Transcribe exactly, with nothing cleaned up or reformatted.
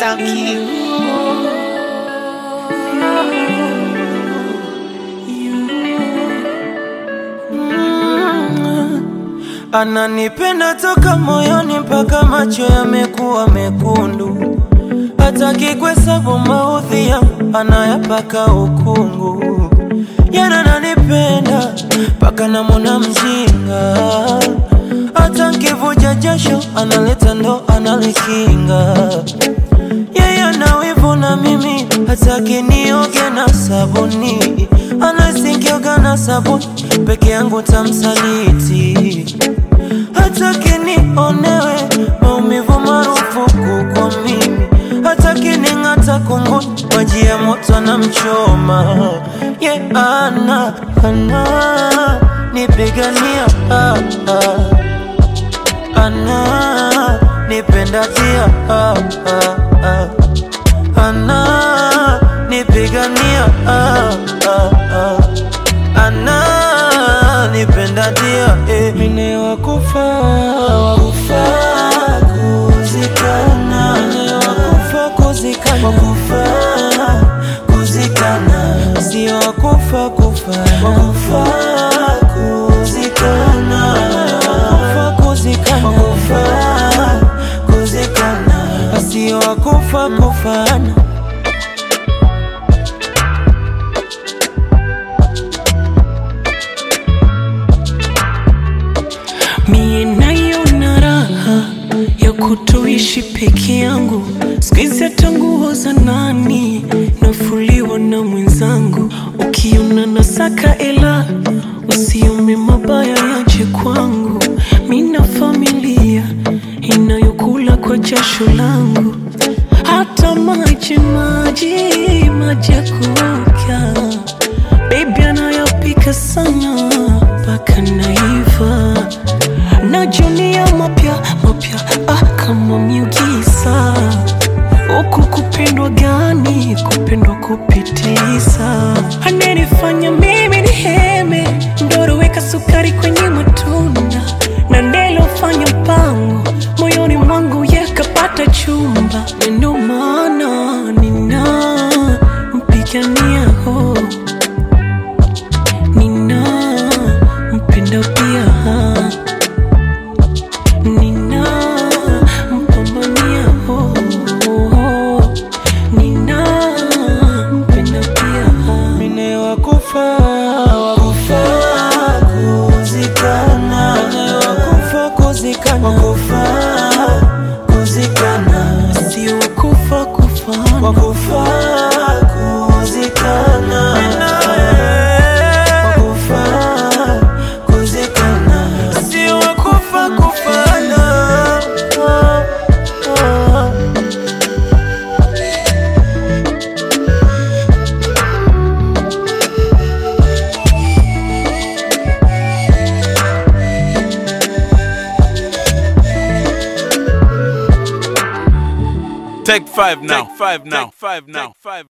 Sanki. Ananipenda toka moyoni mpaka macho yamekuwa mekundu. Hataki kuhesabu maudhi yangu, anayapaka ukungu. Yana ananipenda mpaka namwona mjinga. Hata nkivuja jasho analeta ndo analikinga. Yeye ana wivu na mimi, hataki nioge na sabuni. Anahisi nikioga na sabuni peke yangu tamsaliti. Hataki nionewe maumivu marufuku kwa mimi. Hataki ning'ata kunguni, maji ya moto na mchoma. Ye yeah, ana, ana nipigania ah, ah. Ana nipenda dia ah, ah, ah. Ana nipigania ah, ah, ah. Ana nipenda dia eh. Mine wakufa, wakufa kuzikana. Mine wakufa kuzikana, wakufa kuzikana. Si wakufa kufa, wakufa kuzikana. Wakufa kuzikana, wakufa kuzikana. Si wakufa kufana. Mie nayo na raha ya kutoishi peke yangu. Sikizi hata nguo za nani nafuliwa na mwenzangu. Ukiona nasaka ela, usiome mabaya yaje kwangu. Mina familia inayokula kwa jasho langu. Hata maji maji maji ya kuoga, baby anayopika sana mpaka naiva. Najunia mapya mapya ah, kama miugisa. Uku kupendwa gani, kupendwa kupitiliza. Ananifanya mimi niheme, ndoro weka sukari kwenye matunda. Na ndelo fanya mpango, moyoni mwangu yakapata chumba. Ndio maana nina mpigania ho, nina mpenda pia ha. Nina mpambania ho, nina mpenda pia ha. Mine wakufa, wakufa kuzikana. Mine wakufa kuzikana, wakufa kuzikana. Si wakufa kufana, wakufa kuzikana. Wakufa kuzikana. Si wakufa kufana. Take five now. Take five now. Take five now. Take five.